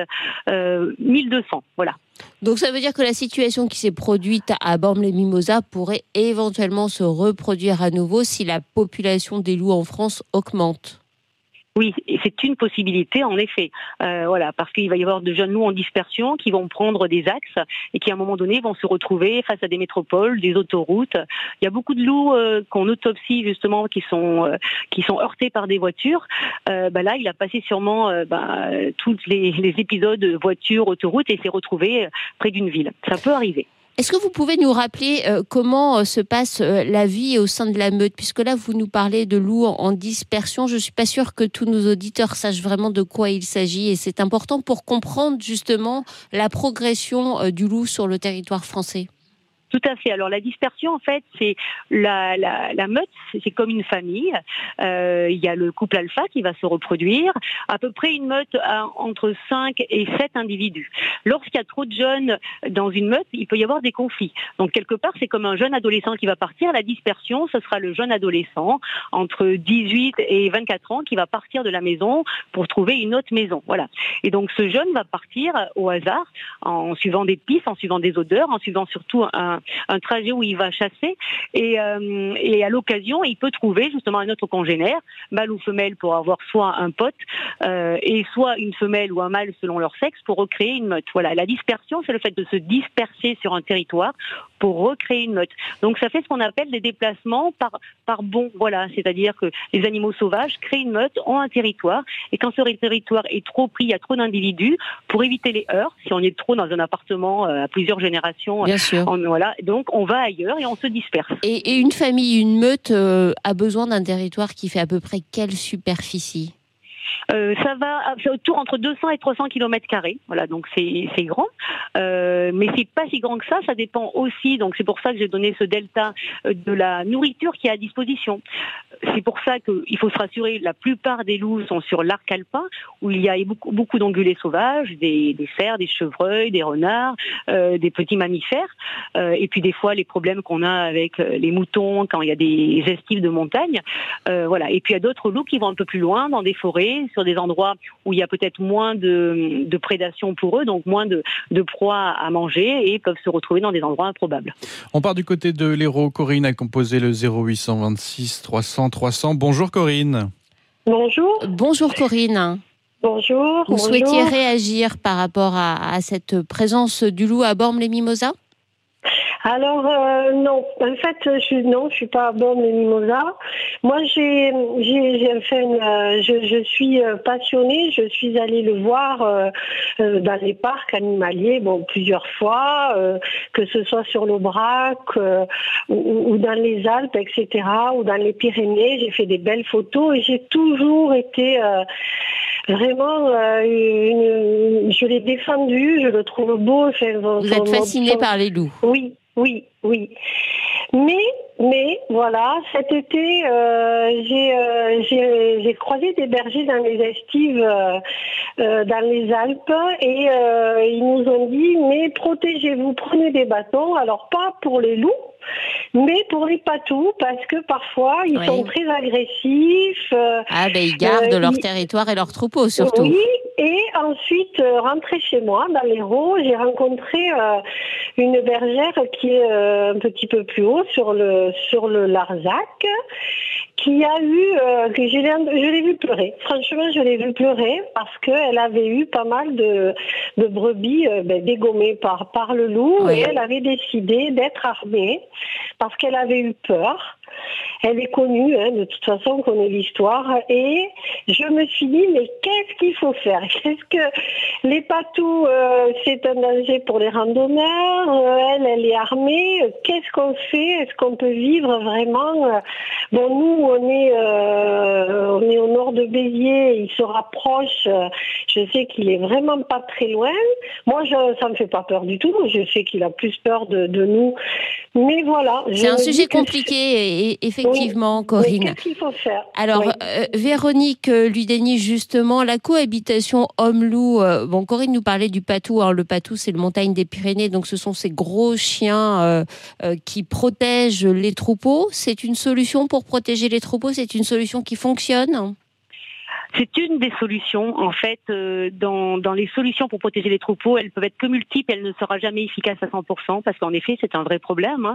1200. Voilà. Donc ça veut dire que la situation qui s'est produite à Bormes-les-Mimosas pourrait éventuellement se reproduire à nouveau si la population des loups en France augmente. Oui, et c'est une possibilité en effet. Voilà, parce qu'il va y avoir de jeunes loups en dispersion qui vont prendre des axes et qui à un moment donné vont se retrouver face à des métropoles, des autoroutes. Il y a beaucoup de loups qu'on autopsie justement qui sont heurtés par des voitures. Là, il a passé sûrement tous les épisodes voiture, autoroute et s'est retrouvé près d'une ville. Ça peut arriver. Est-ce que vous pouvez nous rappeler comment se passe la vie au sein de la meute ? Puisque là, vous nous parlez de loups en dispersion. Je ne suis pas sûre que tous nos auditeurs sachent vraiment de quoi il s'agit. Et c'est important pour comprendre justement la progression du loup sur le territoire français. Tout à fait. Alors la dispersion, en fait, c'est la meute, c'est comme une famille. Il y a le couple alpha qui va se reproduire. À peu près une meute a entre 5 et 7 individus. Lorsqu'il y a trop de jeunes dans une meute, il peut y avoir des conflits. Donc quelque part, c'est comme un jeune adolescent qui va partir. La dispersion, ce sera le jeune adolescent entre 18 et 24 ans qui va partir de la maison pour trouver une autre maison. Voilà. Et donc ce jeune va partir au hasard en suivant des pistes, en suivant des odeurs, en suivant surtout un trajet où il va chasser et à l'occasion il peut trouver justement un autre congénère, mâle ou femelle, pour avoir soit un pote et soit une femelle ou un mâle selon leur sexe pour recréer une meute. Voilà, la dispersion, c'est le fait de se disperser sur un territoire pour recréer une meute. Donc ça fait ce qu'on appelle des déplacements par bond. Voilà, c'est-à-dire que les animaux sauvages créent une meute, ont un territoire, et quand ce territoire est trop pris, il y a trop d'individus, pour éviter les heurts, si on est trop dans un appartement à plusieurs générations, bien sûr. Donc on va ailleurs et on se disperse. Et une famille, une meute a besoin d'un territoire qui fait à peu près quelle superficie ? Ça va autour entre 200 et 300 km². Voilà, donc c'est grand, mais c'est pas si grand que ça. Ça dépend aussi. Donc c'est pour ça que j'ai donné ce delta de la nourriture qui est à disposition. C'est pour ça qu'il faut se rassurer. La plupart des loups sont sur l'arc alpin où il y a beaucoup d'ongulés sauvages, des cerfs, des chevreuils, des renards, des petits mammifères. Et puis des fois les problèmes qu'on a avec les moutons quand il y a des estives de montagne. Voilà. Et puis il y a d'autres loups qui vont un peu plus loin dans des forêts, sur des endroits où il y a peut-être moins de prédation pour eux, donc moins de proies à manger, et peuvent se retrouver dans des endroits improbables. On part du côté de l'Hérault. Corinne a composé le 0826 300 300. Bonjour Corinne. Bonjour. Bonjour Corinne. Bonjour. Vous souhaitiez réagir par rapport à cette présence du loup à Bormes-les-Mimosas ? Alors non, en fait je suis pas à Bormes-les-Mimosas. Moi je suis passionnée. Je suis allée le voir dans les parcs animaliers, plusieurs fois, que ce soit sur l'Aubrac ou dans les Alpes, etc., ou dans les Pyrénées. J'ai fait des belles photos et j'ai toujours été vraiment, je l'ai défendu. Je le trouve beau. Vous êtes fascinée par les loups ? Oui. Mais voilà, cet été, j'ai croisé des bergers dans les estives dans les Alpes et ils nous ont dit mais protégez-vous, prenez des bâtons. Alors pas pour les loups, mais pour les patous, parce que parfois ils sont très agressifs. Ils gardent leur territoire et leur troupeau surtout. Oui, et ensuite rentrer chez moi dans l'Hérault, j'ai rencontré une bergère qui est un petit peu plus haut sur le Larzac, qui a eu je l'ai vu pleurer. Franchement, je l'ai vu pleurer parce qu'elle avait eu pas mal de brebis dégommées par le loup, et elle avait décidé d'être armée parce qu'elle avait eu peur. Elle est connue, de toute façon, on connaît l'histoire. Et je me suis dit, mais qu'est-ce qu'il faut faire ? Qu'est-ce que les patous, c'est un danger pour les randonneurs. Elle est armée. Qu'est-ce qu'on fait ? Est-ce qu'on peut vivre vraiment ? Nous, on est au nord de Béziers. Il se rapproche. Je sais qu'il est vraiment pas très loin. Moi, ça me fait pas peur du tout. Je sais qu'il a plus peur de nous. Mais voilà. C'est un sujet compliqué, et effectivement, Corinne. Mais qu'est-ce qu'il faut faire ? Alors, Véronique Ludeni, justement, la cohabitation homme-loup. Corinne nous parlait du patou. Alors, le patou, c'est le montagne des Pyrénées. Donc, ce sont ces gros chiens qui protègent les troupeaux. C'est une solution pour protéger les troupeaux ? C'est une solution qui fonctionne ? C'est une des solutions. En fait, dans les solutions pour protéger les troupeaux, elles peuvent être que multiples. Elle ne sera jamais efficace à 100% parce qu'en effet, c'est un vrai problème.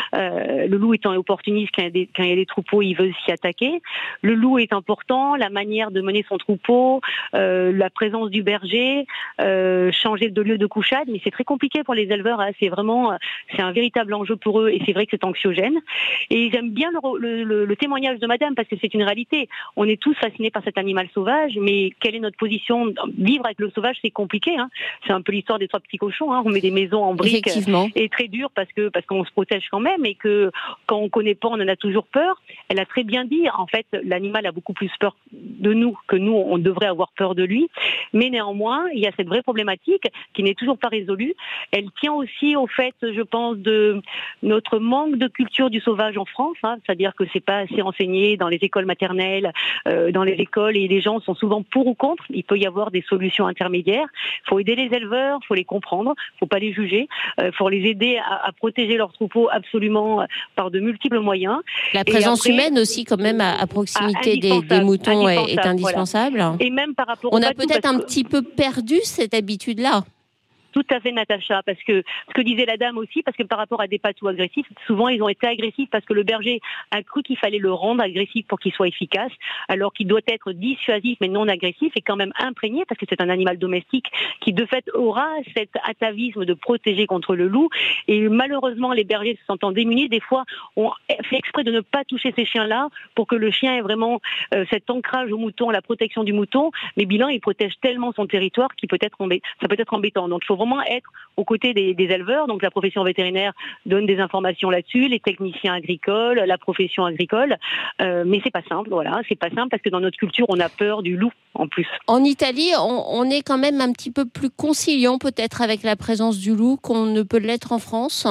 Le loup étant opportuniste, quand il y a des troupeaux, il veut s'y attaquer. Le loup est important. La manière de mener son troupeau, la présence du berger, changer de lieu de couchade, mais c'est très compliqué pour les éleveurs. C'est un véritable enjeu pour eux et c'est vrai que c'est anxiogène. Et j'aime bien le témoignage de madame parce que c'est une réalité. On est tous fascinés par cet animal sauvage, mais quelle est notre position? Vivre avec le sauvage, c'est compliqué. C'est un peu l'histoire des 3 petits cochons. On met des maisons en briques et très dur parce qu'on se protège quand même et que quand on connaît pas, on en a toujours peur. Elle a très bien dit, en fait, l'animal a beaucoup plus peur de nous que nous, on devrait avoir peur de lui. Mais néanmoins, il y a cette vraie problématique qui n'est toujours pas résolue. Elle tient aussi au fait, je pense, de notre manque de culture du sauvage en France, c'est-à-dire que c'est pas assez enseigné dans les écoles maternelles, dans les écoles, et les gens sont souvent pour ou contre. Il peut y avoir des solutions intermédiaires. Il faut aider les éleveurs, il faut les comprendre, il ne faut pas les juger, il faut les aider à protéger leurs troupeaux absolument par de multiples moyens. La présence humaine aussi, quand même, à proximité des moutons est indispensable. Voilà. Et même par rapport on a peut-être un petit peu perdu cette habitude-là. Tout à fait, Natacha, parce que ce que disait la dame aussi, parce que par rapport à des patous agressifs, souvent ils ont été agressifs parce que le berger a cru qu'il fallait le rendre agressif pour qu'il soit efficace, alors qu'il doit être dissuasif mais non agressif et quand même imprégné parce que c'est un animal domestique qui de fait aura cet atavisme de protéger contre le loup. Et malheureusement, les bergers se sentant démunis, des fois, ont fait exprès de ne pas toucher ces chiens-là pour que le chien ait vraiment cet ancrage au mouton, la protection du mouton. Mais bilan, il protège tellement son territoire qu'il ça peut être embêtant. Donc il faut vraiment être aux côtés des éleveurs. Donc la profession vétérinaire donne des informations là-dessus, les techniciens agricoles, la profession agricole. Mais c'est pas simple, voilà. C'est pas simple parce que dans notre culture, on a peur du loup en plus. En Italie, on est quand même un petit peu plus conciliant peut-être avec la présence du loup qu'on ne peut l'être en France.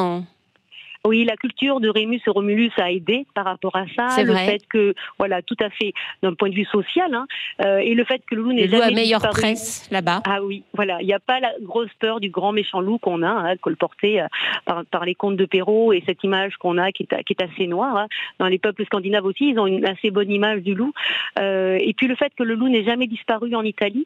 Oui, la culture de Rémus et Romulus a aidé par rapport à ça. C'est vrai. Fait que, voilà, tout à fait, d'un point de vue social, et le fait que le loup n'est jamais a meilleure disparu. presse là-bas. Ah oui, voilà, il n'y a pas la grosse peur du grand méchant loup qu'on a, colporté par les contes de Perrault et cette image qu'on a qui est assez noire. Dans les peuples scandinaves aussi, ils ont une assez bonne image du loup. Et puis le fait que le loup n'ait jamais disparu en Italie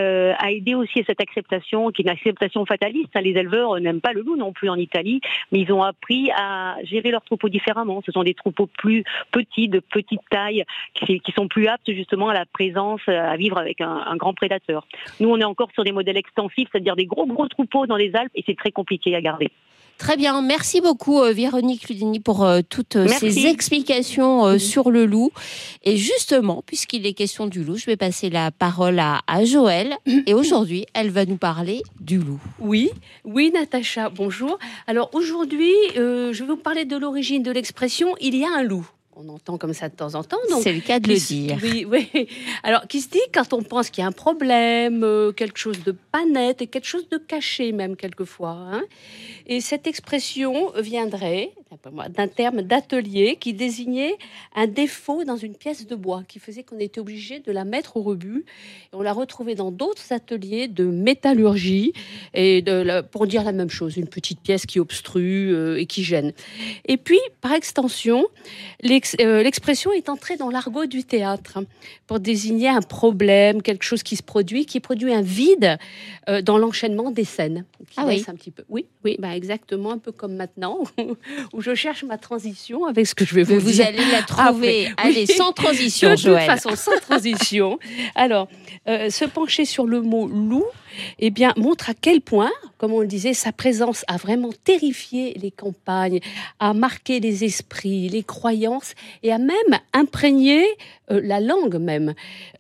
a aidé aussi à cette acceptation, qui est une acceptation fataliste. Les éleveurs n'aiment pas le loup non plus en Italie, mais ils ont appris à gérer leurs troupeaux différemment. Ce sont des troupeaux plus petits, de petite taille, qui sont plus aptes justement à la présence, à vivre avec un grand prédateur. Nous, on est encore sur des modèles extensifs, c'est-à-dire des gros troupeaux dans les Alpes, et c'est très compliqué à garder. Très bien, merci beaucoup Véronique Ludini pour toutes ces explications sur le loup. Et justement, puisqu'il est question du loup, je vais passer la parole à Joëlle. Et aujourd'hui, elle va nous parler du loup. Oui, Natacha, bonjour. Alors aujourd'hui, je vais vous parler de l'origine de l'expression « il y a un loup ». On entend comme ça de temps en temps. Donc, c'est le cas de le dire. Oui. Alors, qui se dit quand on pense qu'il y a un problème, quelque chose de pas net et quelque chose de caché même quelquefois. Et cette expression viendrait d'un terme d'atelier qui désignait un défaut dans une pièce de bois qui faisait qu'on était obligé de la mettre au rebut. Et on l'a retrouvée dans d'autres ateliers de métallurgie et pour dire la même chose, une petite pièce qui obstrue et qui gêne. Et puis, par extension, l'expression est entrée dans l'argot du théâtre pour désigner un problème, quelque chose qui produit un vide dans l'enchaînement des scènes. Un petit peu. Oui, exactement, un peu comme maintenant, où je cherche ma transition avec ce que je vais vous dire. Vous allez la trouver. Allez, sans transition, Joëlle. De toute façon, sans transition. Alors, se pencher sur le mot loup, montre à quel point, comme on le disait, sa présence a vraiment terrifié les campagnes, a marqué les esprits, les croyances, et a même imprégné la langue même,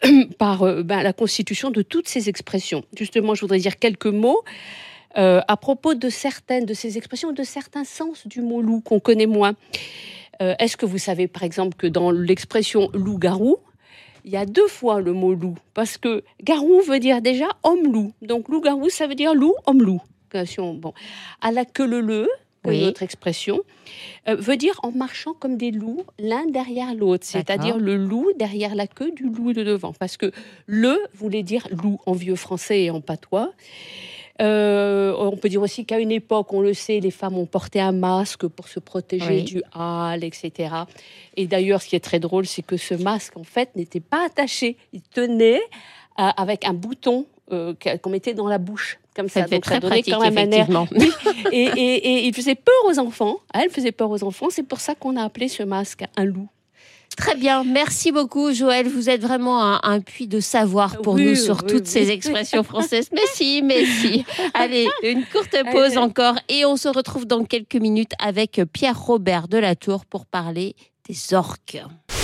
par la constitution de toutes ces expressions. Justement, je voudrais dire quelques mots à propos de certaines de ces expressions, de certains sens du mot loup qu'on connaît moins. Est-ce que vous savez, par exemple, que dans l'expression loup-garou, il y a 2 fois le mot loup, parce que garou veut dire déjà homme-loup. Donc loup-garou, ça veut dire loup, homme-loup. À la queue le notre expression, veut dire en marchant comme des loups l'un derrière l'autre, c'est-à-dire le loup derrière la queue du loup de devant, parce que le voulait dire loup en vieux français et en patois. On peut dire aussi qu'à une époque, on le sait, les femmes ont porté un masque pour se protéger du hâle, etc. Et d'ailleurs, ce qui est très drôle, c'est que ce masque, en fait, n'était pas attaché. Il tenait avec un bouton qu'on mettait dans la bouche. Comme ça, donc ça donnait quand même effectivement. Un air. Et il faisait peur aux enfants. Elle faisait peur aux enfants. C'est pour ça qu'on a appelé ce masque un loup. Très bien, merci beaucoup Joëlle, vous êtes vraiment un puits de savoir pour nous sur toutes ces expressions françaises. Mais si. Allez, une courte pause encore et on se retrouve dans quelques minutes avec Pierre-Robert Delatour pour parler des orques.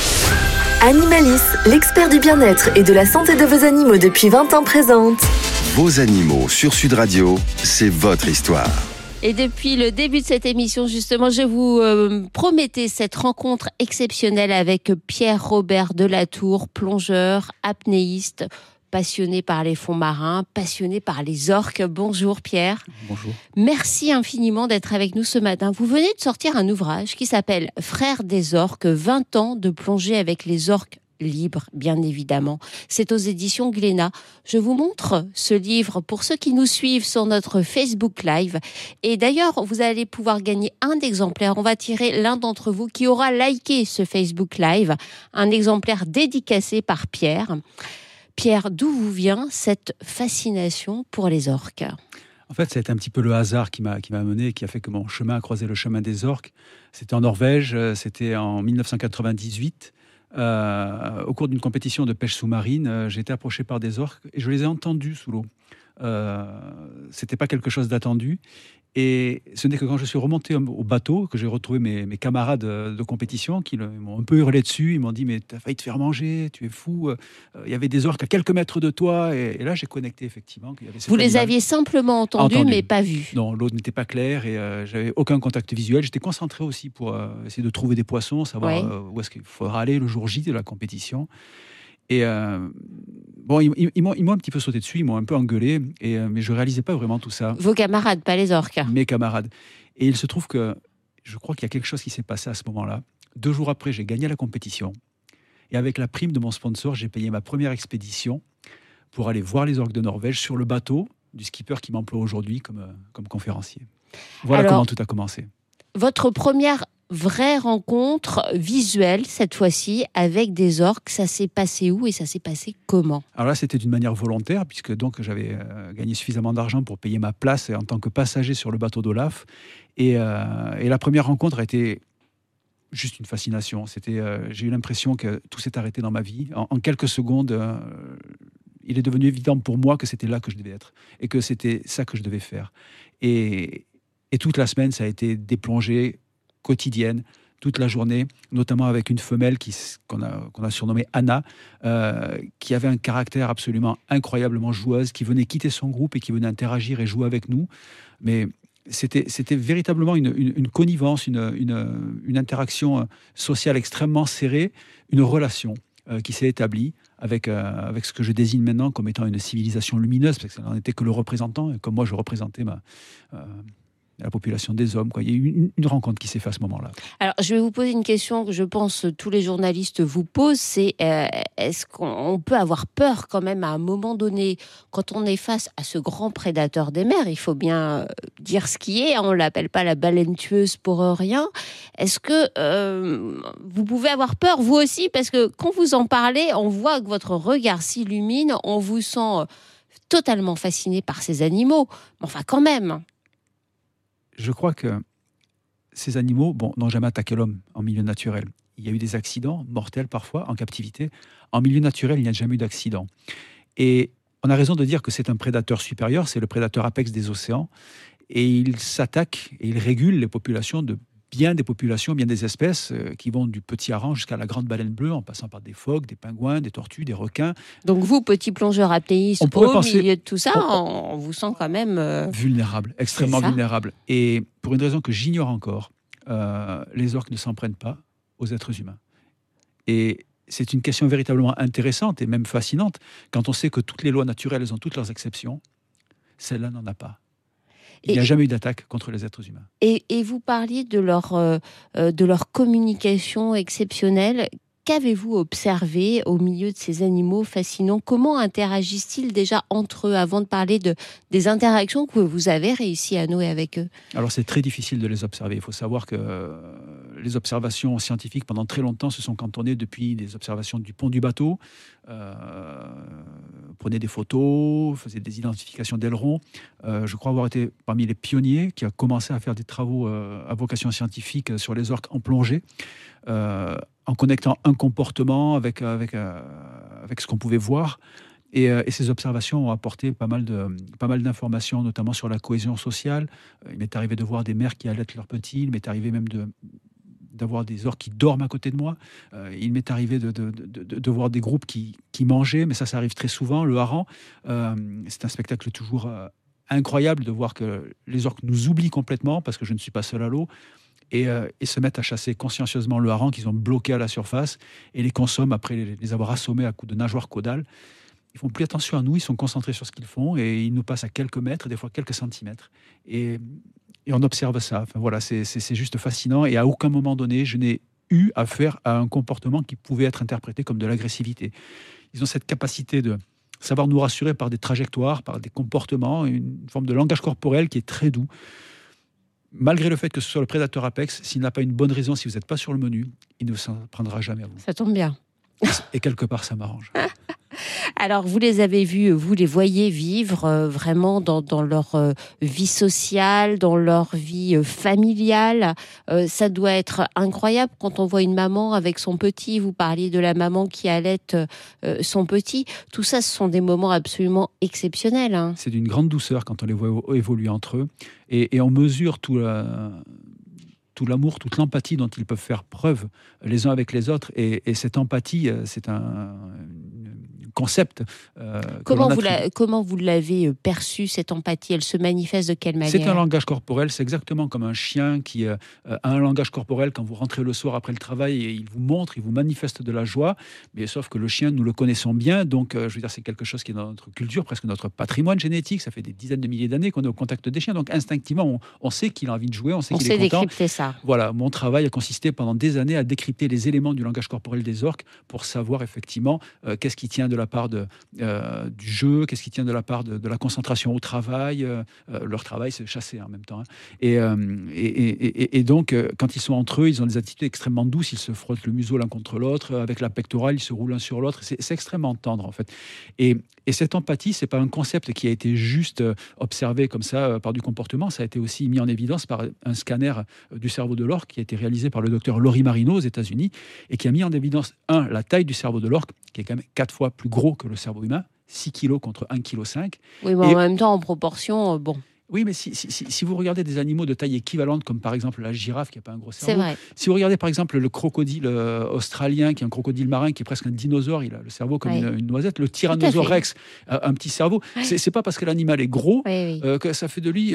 Animalis, l'expert du bien-être et de la santé de vos animaux depuis 20 ans présente. Vos animaux sur Sud Radio, c'est votre histoire. Et depuis le début de cette émission, justement, je vous promettais cette rencontre exceptionnelle avec Pierre-Robert Delatour, plongeur, apnéiste, passionné par les fonds marins, passionné par les orques. Bonjour Pierre. Bonjour. Merci infiniment d'être avec nous ce matin. Vous venez de sortir un ouvrage qui s'appelle « Frères des orques, 20 ans de plongée avec les orques libre, bien évidemment. C'est aux éditions Glénat. Je vous montre ce livre pour ceux qui nous suivent sur notre Facebook Live. Et d'ailleurs, vous allez pouvoir gagner un exemplaire. On va tirer l'un d'entre vous qui aura liké ce Facebook Live. Un exemplaire dédicacé par Pierre. Pierre, d'où vous vient cette fascination pour les orques ? En fait, c'est un petit peu le hasard qui m'a mené, qui a fait que mon chemin a croisé le chemin des orques. C'était en Norvège, c'était en 1998. Au cours d'une compétition de pêche sous-marine, j'ai été approché par des orques et je les ai entendus sous l'eau. C'était pas quelque chose d'attendu. Et ce n'est que quand je suis remonté au bateau que j'ai retrouvé mes camarades de compétition qui m'ont un peu hurlé dessus. Ils m'ont dit « Mais t'as failli te faire manger, tu es fou. » Il y avait des orques à quelques mètres de toi. Et là, j'ai connecté effectivement. Qu'il y avait Vous les aviez simplement entendus, mais pas vus. Non, l'eau n'était pas claire et j'avais aucun contact visuel. J'étais concentré aussi pour essayer de trouver des poissons, savoir où est-ce qu'il faudra aller le jour J de la compétition. Et bon, ils m'ont un petit peu sauté dessus, ils m'ont un peu engueulé, mais je ne réalisais pas vraiment tout ça. Vos camarades, pas les orques. Mes camarades. Et il se trouve que je crois qu'il y a quelque chose qui s'est passé à ce moment-là. 2 jours après, j'ai gagné la compétition. Et avec la prime de mon sponsor, j'ai payé ma première expédition pour aller voir les orques de Norvège sur le bateau du skipper qui m'emploie aujourd'hui comme conférencier. Voilà comment tout a commencé. Votre première vraie rencontre visuelle, cette fois-ci, avec des orques, ça s'est passé où et ça s'est passé comment ? Alors là, c'était d'une manière volontaire, puisque donc j'avais gagné suffisamment d'argent pour payer ma place en tant que passager sur le bateau d'Olaf. Et la première rencontre a été juste une fascination. J'ai eu l'impression que tout s'est arrêté dans ma vie. En quelques secondes, il est devenu évident pour moi que c'était là que je devais être et que c'était ça que je devais faire. Et toute la semaine, ça a été des plongées quotidienne, toute la journée, notamment avec une femelle qu'on a surnommée Anna, qui avait un caractère absolument incroyablement joueuse, qui venait quitter son groupe et qui venait interagir et jouer avec nous. Mais c'était véritablement une connivence, une interaction sociale extrêmement serrée, une relation qui s'est établie avec ce que je désigne maintenant comme étant une civilisation lumineuse, parce que ça n'en était que le représentant, et comme moi je représentais la population des hommes. Il y a eu une rencontre qui s'est faite à ce moment-là. Alors, je vais vous poser une question que je pense tous les journalistes vous posent, c'est est-ce qu'on peut avoir peur quand même à un moment donné, quand on est face à ce grand prédateur des mers, il faut bien dire ce qui est, on ne l'appelle pas la baleine tueuse pour rien. Est-ce que vous pouvez avoir peur, vous aussi, parce que quand vous en parlez, on voit que votre regard s'illumine, on vous sent totalement fasciné par ces animaux. Mais enfin, quand même. Je crois que ces animaux n'ont jamais attaqué l'homme en milieu naturel. Il y a eu des accidents mortels parfois en captivité. En milieu naturel, il n'y a jamais eu d'accident. Et on a raison de dire que c'est un prédateur supérieur, c'est le prédateur apex des océans. Et il s'attaque et il régule les populations bien des espèces qui vont du petit hareng jusqu'à la grande baleine bleue, en passant par des phoques, des pingouins, des tortues, des requins. Donc vous, petit plongeur apnéiste, au milieu de tout ça, on vous sent quand même... vulnérable, extrêmement vulnérable. Et pour une raison que j'ignore encore, les orques ne s'en prennent pas aux êtres humains. Et c'est une question véritablement intéressante et même fascinante, quand on sait que toutes les lois naturelles, elles ont toutes leurs exceptions, celle-là n'en a pas. Il n'y a jamais eu d'attaque contre les êtres humains. Et vous parliez de leur communication exceptionnelle. qu'avez-vous observé au milieu de ces animaux fascinants? Comment interagissent-ils déjà entre eux, avant de parler des interactions que vous avez réussi à nouer avec eux? Alors c'est très difficile de les observer. Il faut savoir que les observations scientifiques pendant très longtemps se sont cantonnées depuis des observations du pont du bateau. Prenaient des photos, faisaient des identifications d'ailerons. Je crois avoir été parmi les pionniers qui a commencé à faire des travaux à vocation scientifique sur les orques en plongée, en connectant un comportement avec ce qu'on pouvait voir. Et ces observations ont apporté pas mal d'informations, notamment sur la cohésion sociale. Il m'est arrivé de voir des mères qui allaitent leurs petits. Il m'est arrivé même d'avoir des orques qui dorment à côté de moi. Il m'est arrivé de voir des groupes qui mangeaient, mais ça arrive très souvent. Le hareng, c'est un spectacle toujours incroyable de voir que les orques nous oublient complètement, parce que je ne suis pas seul à l'eau, et se mettent à chasser consciencieusement le hareng qu'ils ont bloqué à la surface, et les consomment après les avoir assommés à coups de nageoires caudales. Ils font plus attention à nous, ils sont concentrés sur ce qu'ils font, et ils nous passent à quelques mètres, des fois quelques centimètres. Et on observe ça. Enfin, voilà, c'est juste fascinant. Et à aucun moment donné, je n'ai eu affaire à un comportement qui pouvait être interprété comme de l'agressivité. Ils ont cette capacité de savoir nous rassurer par des trajectoires, par des comportements, une forme de langage corporel qui est très doux. Malgré le fait que ce soit le prédateur apex, s'il n'a pas une bonne raison, si vous n'êtes pas sur le menu, il ne s'en prendra jamais à vous. Ça tombe bien. Et quelque part, ça m'arrange. Alors, vous les avez vus, vous les voyez vivre vraiment dans leur vie sociale, dans leur vie familiale. Ça doit être incroyable quand on voit une maman avec son petit. Vous parliez de la maman qui allaite son petit. Tout ça, ce sont des moments absolument exceptionnels. Hein. C'est d'une grande douceur quand on les voit évoluer entre eux. Et on mesure tout l'amour, toute l'empathie dont ils peuvent faire preuve les uns avec les autres. Et cette empathie, c'est un concept. Comment vous l'avez perçue, cette empathie? Elle se manifeste de quelle manière? C'est un langage corporel, c'est exactement comme un chien qui a un langage corporel. Quand vous rentrez le soir après le travail, et il vous montre, il vous manifeste de la joie, mais sauf que le chien, nous le connaissons bien, donc je veux dire, c'est quelque chose qui est dans notre culture, presque notre patrimoine génétique. Ça fait des dizaines de milliers d'années qu'on est au contact des chiens, donc instinctivement, on sait qu'il a envie de jouer, on sait qu'il est content. Décrypter ça. Voilà, mon travail a consisté pendant des années à décrypter les éléments du langage corporel des orques pour savoir effectivement qu'est-ce qui tient de la part du jeu, qu'est-ce qui tient de la part de la concentration au travail. Leur travail, c'est chasser en même temps. Hein. Et donc, quand ils sont entre eux, ils ont des attitudes extrêmement douces. Ils se frottent le museau l'un contre l'autre. Avec la pectorale, ils se roulent l'un sur l'autre. C'est extrêmement tendre, en fait. Et cette empathie, c'est pas un concept qui a été juste observé comme ça par du comportement. Ça a été aussi mis en évidence par un scanner du cerveau de l'orque qui a été réalisé par le docteur Lori Marino aux États-Unis et qui a mis en évidence, la taille du cerveau de l'orque, qui est quand même 4 fois plus gros que le cerveau humain, 6 kg contre 1,5 kg. Oui, mais en même temps, en proportion, bon... Oui, mais si vous regardez des animaux de taille équivalente, comme par exemple la girafe, qui n'a pas un gros cerveau. C'est vrai. Si vous regardez par exemple le crocodile australien, qui est un crocodile marin, qui est presque un dinosaure, il a le cerveau comme une noisette. Le Tyrannosaure Rex a un petit cerveau. Ouais. C'est pas parce que l'animal est gros que ça fait de lui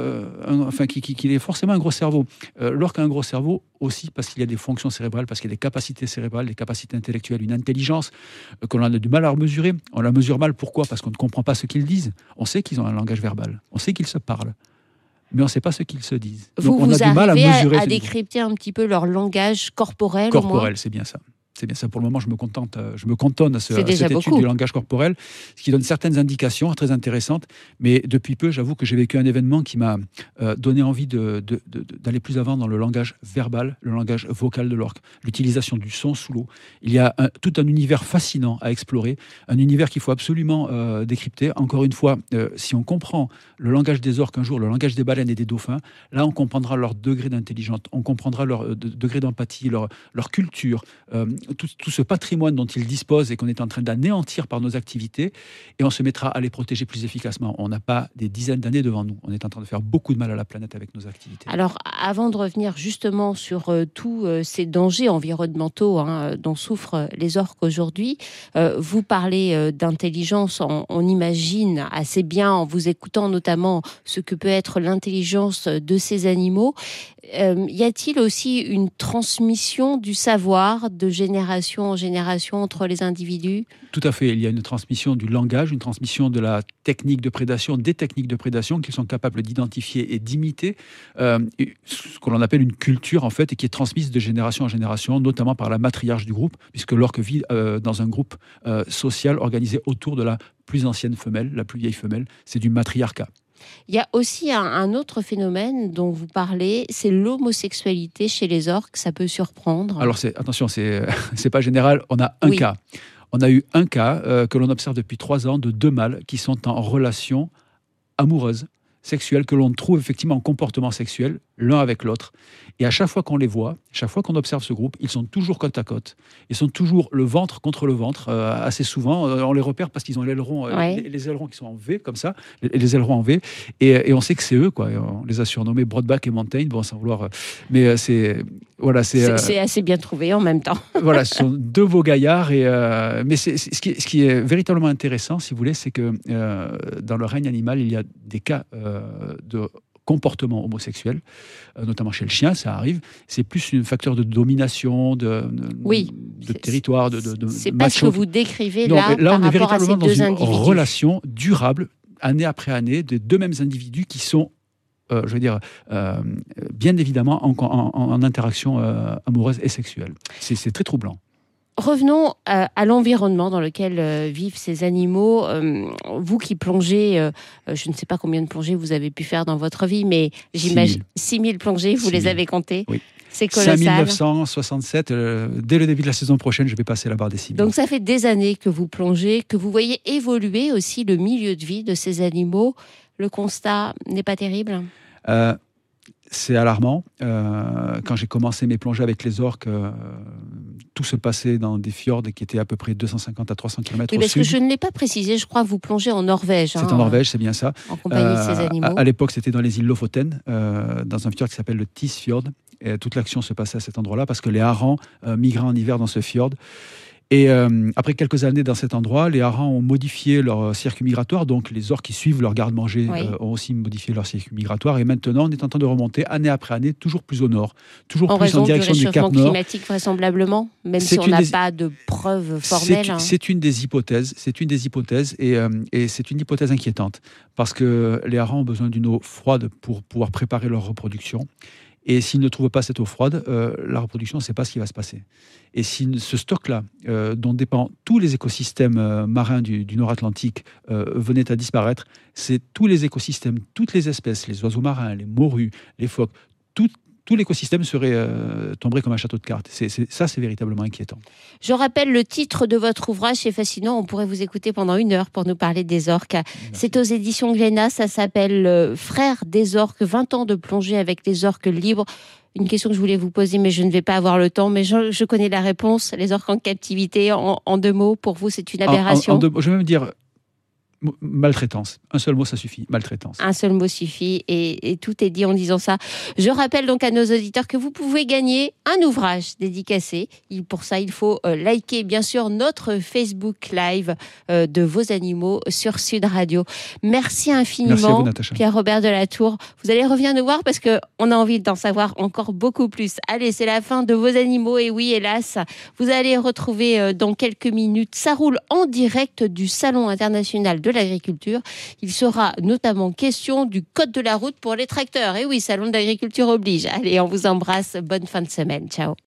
qu'il ait forcément un gros cerveau. L'orque a un gros cerveau aussi parce qu'il y a des fonctions cérébrales, parce qu'il y a des capacités cérébrales, des capacités intellectuelles, une intelligence qu'on a du mal à mesurer. On la mesure mal, pourquoi? Parce qu'on ne comprend pas ce qu'ils disent. On sait qu'ils ont un langage verbal, on sait qu'ils se parlent, mais on ne sait pas ce qu'ils se disent. Donc on a du mal à mesurer. À décrypter un petit peu leur langage corporel. Corporel, c'est bien ça. C'est bien ça. Pour le moment, je me cantonne à cette étude du langage corporel, ce qui donne certaines indications très intéressantes. Mais depuis peu, j'avoue que j'ai vécu un événement qui m'a donné envie d'aller plus avant dans le langage verbal, le langage vocal de l'orque, l'utilisation du son sous l'eau. Il y a tout un univers fascinant à explorer, un univers qu'il faut absolument décrypter. Encore une fois, si on comprend le langage des orques un jour, le langage des baleines et des dauphins, là, on comprendra leur degré d'intelligence, on comprendra leur degré d'empathie, leur culture, tout ce patrimoine dont ils disposent et qu'on est en train d'anéantir par nos activités, et on se mettra à les protéger plus efficacement. On n'a pas des dizaines d'années devant nous. On est en train de faire beaucoup de mal à la planète avec nos activités. Alors, avant de revenir justement sur tous ces dangers environnementaux dont souffrent les orques aujourd'hui, vous parlez d'intelligence, on imagine assez bien en vous écoutant notamment ce que peut être l'intelligence de ces animaux. Y a-t-il aussi une transmission du savoir de génération génération en génération entre les individus ? Tout à fait. Il y a une transmission du langage, une transmission de la technique de prédation, des techniques de prédation qu'ils sont capables d'identifier et d'imiter, ce que l'on appelle une culture en fait, et qui est transmise de génération en génération, notamment par la matriarche du groupe, puisque l'orque vit dans un groupe social organisé autour de la plus ancienne femelle, la plus vieille femelle. C'est du matriarcat. Il y a aussi un autre phénomène dont vous parlez, c'est l'homosexualité chez les orques. Ça peut surprendre. Alors attention, c'est pas général. On a un cas. On a eu un cas que l'on observe depuis 3 ans de 2 mâles qui sont en relation amoureuse, sexuelle, que l'on trouve effectivement en comportement sexuel l'un avec l'autre. Et à chaque fois qu'on les voit, chaque fois qu'on observe ce groupe, ils sont toujours côte à côte. Ils sont toujours le ventre contre le ventre. Assez souvent, on les repère parce qu'ils ont l'aileron, les ailerons qui sont en V, comme ça, les ailerons en V. Et on sait que c'est eux, quoi. Et on les a surnommés Broadback et Mountain, bon, sans vouloir... Mais c'est assez bien trouvé en même temps. Voilà, ce sont 2 beaux gaillards. Mais ce qui est véritablement intéressant, si vous voulez, c'est que dans le règne animal, il y a des cas de comportement homosexuel, notamment chez le chien, ça arrive. C'est plus un facteur de domination, de territoire, c'est pas ce que vous décrivez là par on est rapport à ces véritablement dans 2 une individus. relation durable, année après année, des 2 mêmes individus qui sont, bien évidemment en interaction amoureuse et sexuelle. C'est très troublant. Revenons à l'environnement dans lequel vivent ces animaux. Vous qui plongez, je ne sais pas combien de plongées vous avez pu faire dans votre vie, mais j'imagine 6000 plongées, vous les avez comptées. Oui. C'est colossal. 5967. Dès le début de la saison prochaine, je vais passer la barre des 6000. Donc ça fait des années que vous plongez, que vous voyez évoluer aussi le milieu de vie de ces animaux. Le constat n'est pas terrible ? C'est alarmant. Quand j'ai commencé mes plongées avec les orques, tout se passait dans des fjords qui étaient à peu près 250 à 300 km au parce sud. que je ne l'ai pas précisé, je crois que vous plongez en Norvège. C'est en Norvège, c'est bien ça. En compagnie de ces animaux. À l'époque, c'était dans les îles Lofoten, dans un fjord qui s'appelle le Tisfjord. Et toute l'action se passait à cet endroit-là parce que les harengs migraient en hiver dans ce fjord. Et après quelques années dans cet endroit, les harengs ont modifié leur circuit migratoire. Donc les orques qui suivent leur garde-manger ont aussi modifié leur circuit migratoire. Et maintenant, on est en train de remonter année après année, toujours plus au nord, toujours plus en direction du Cap Nord. En raison du réchauffement climatique, vraisemblablement, même si on n'a pas de preuves formelles. C'est une des hypothèses. C'est une des hypothèses et c'est une hypothèse inquiétante parce que les harengs ont besoin d'une eau froide pour pouvoir préparer leur reproduction. Et s'ils ne trouvent pas cette eau froide, la reproduction, on ne sait pas ce qui va se passer. Et si ce stock-là, dont dépend tous les écosystèmes marins du Nord-Atlantique, venait à disparaître, c'est tous les écosystèmes, toutes les espèces, les oiseaux marins, les morues, les phoques, tout l'écosystème tomberait comme un château de cartes. C'est véritablement inquiétant. Je rappelle le titre de votre ouvrage, c'est fascinant, on pourrait vous écouter pendant 1 heure pour nous parler des orques. Merci. C'est aux éditions Glénat, ça s'appelle Frères des orques, 20 ans de plongée avec les orques libres. Une question que je voulais vous poser, mais je ne vais pas avoir le temps, mais je connais la réponse. Les orques en captivité, en 2 mots, pour vous, c'est une aberration. Je vais même dire... Maltraitance. Un seul mot, ça suffit. Maltraitance. Un seul mot suffit et tout est dit en disant ça. Je rappelle donc à nos auditeurs que vous pouvez gagner un ouvrage dédicacé. Pour ça, il faut liker, bien sûr, notre Facebook Live de Vos Animaux sur Sud Radio. Merci infiniment, Merci à vous, Natacha. Pierre-Robert Delatour. Vous allez revenir nous voir parce qu'on a envie d'en savoir encore beaucoup plus. Allez, c'est la fin de Vos Animaux. Et oui, hélas, vous allez retrouver dans quelques minutes. Ça roule en direct du Salon international de l'agriculture. Il sera notamment question du code de la route pour les tracteurs. Et oui, Salon de l'agriculture oblige. Allez, on vous embrasse. Bonne fin de semaine. Ciao.